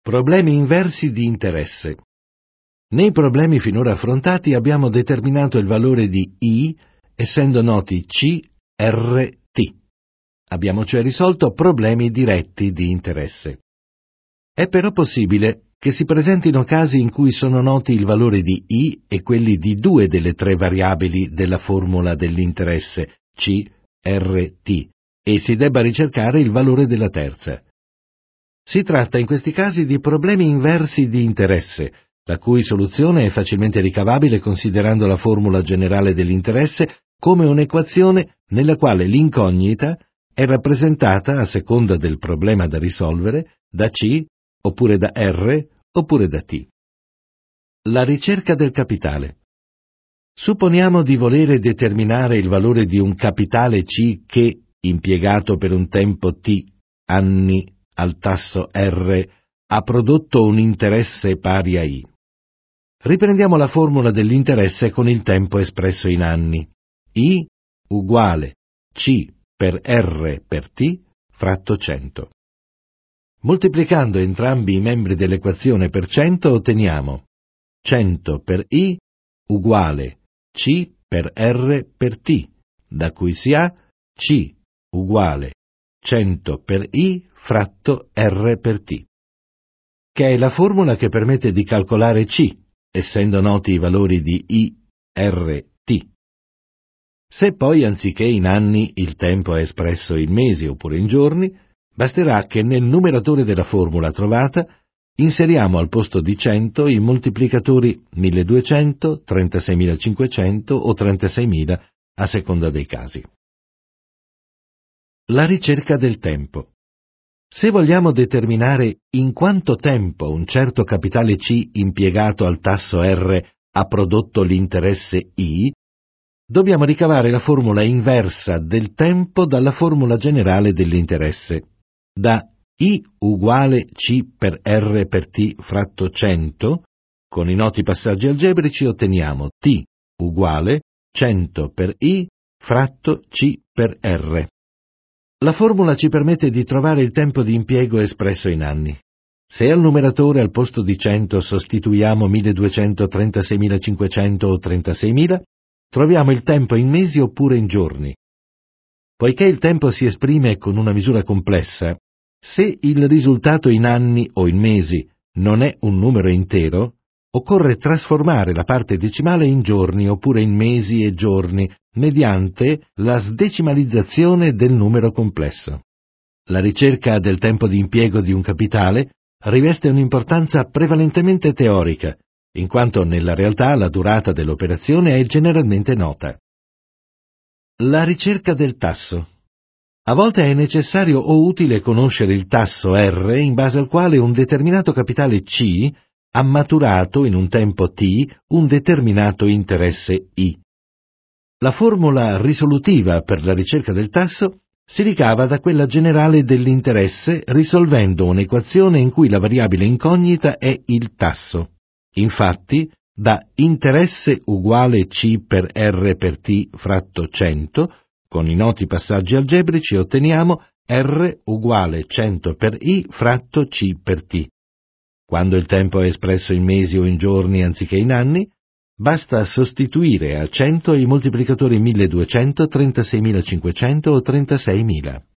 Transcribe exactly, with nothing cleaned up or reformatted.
Problemi inversi di interesse. Nei problemi finora affrontati abbiamo determinato il valore di I essendo noti C, R, T. Abbiamo cioè risolto problemi diretti di interesse. È però possibile che si presentino casi in cui sono noti il valore di I e quelli di due delle tre variabili della formula dell'interesse, C, R, T, e si debba ricercare il valore della terza. Si tratta in questi casi di problemi inversi di interesse, la cui soluzione è facilmente ricavabile considerando la formula generale dell'interesse come un'equazione nella quale l'incognita è rappresentata, a seconda del problema da risolvere, da C, oppure da R, oppure da T. La ricerca del capitale. Supponiamo di volere determinare il valore di un capitale C che, impiegato per un tempo T, anni, al tasso R, ha prodotto un interesse pari a I. Riprendiamo la formula dell'interesse con il tempo espresso in anni. I uguale C per R per T fratto cento. Moltiplicando entrambi i membri dell'equazione per cento otteniamo cento per I uguale C per R per T, da cui si ha C uguale cento per I fratto R per T, che è la formula che permette di calcolare C, essendo noti i valori di I, R, T. Se poi anziché in anni il tempo è espresso in mesi oppure in giorni, basterà che nel numeratore della formula trovata inseriamo al posto di cento i moltiplicatori milleduecento, trentaseimilacinquecento o trentaseimila a seconda dei casi. La ricerca del tempo. Se vogliamo determinare in quanto tempo un certo capitale C impiegato al tasso R ha prodotto l'interesse I, dobbiamo ricavare la formula inversa del tempo dalla formula generale dell'interesse. Da I uguale C per R per T fratto cento, con i noti passaggi algebrici otteniamo T uguale cento per I fratto C per R. La formula ci permette di trovare il tempo di impiego espresso in anni. Se al numeratore al posto di cento sostituiamo milleduecento, trentaseimilacinquecento o trentaseimila, troviamo il tempo in mesi oppure in giorni. Poiché il tempo si esprime con una misura complessa, se il risultato in anni o in mesi non è un numero intero, occorre trasformare la parte decimale in giorni oppure in mesi e giorni mediante la sdecimalizzazione del numero complesso. La ricerca del tempo di impiego di un capitale riveste un'importanza prevalentemente teorica, in quanto nella realtà la durata dell'operazione è generalmente nota. La ricerca del tasso. A volte è necessario o utile conoscere il tasso R in base al quale un determinato capitale C ha maturato in un tempo T un determinato interesse I. La formula risolutiva per la ricerca del tasso si ricava da quella generale dell'interesse risolvendo un'equazione in cui la variabile incognita è il tasso. Infatti, da interesse uguale C per R per T fratto cento, con i noti passaggi algebrici otteniamo R uguale cento per I fratto C per T. Quando il tempo è espresso in mesi o in giorni anziché in anni, basta sostituire a cento i moltiplicatori milleduecento, trentaseimilacinquecento o trentaseimila.